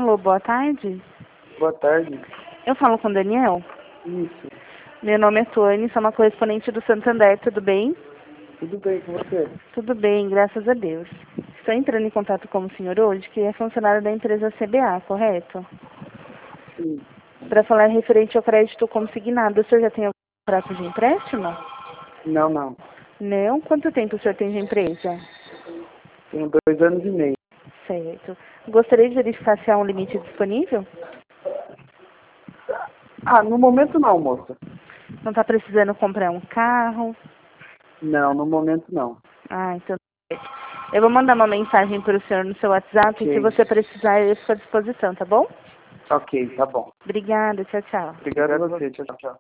Alô, boa tarde. Boa tarde. Eu falo com o Daniel. Isso. Meu nome é Tony, sou uma correspondente do Santander, tudo bem? Tudo bem com você? Tudo bem, graças a Deus. Estou entrando em contato com o senhor hoje, que é funcionário da empresa CBA, correto? Sim. Para falar referente ao crédito consignado, o senhor já tem algum contrato de empréstimo? Não. Não? Quanto tempo o senhor tem de empresa? Tenho 2 anos e meio. Certo. Gostaria de verificar se há um limite disponível? No momento não, moça. Não está precisando comprar um carro? Não, no momento não. Então. Eu vou mandar uma mensagem para o senhor no seu WhatsApp e se Ok. você precisar, eu estou à disposição, tá bom? Ok, tá bom. Obrigada, tchau, tchau. Obrigado a você. Tchau, tchau.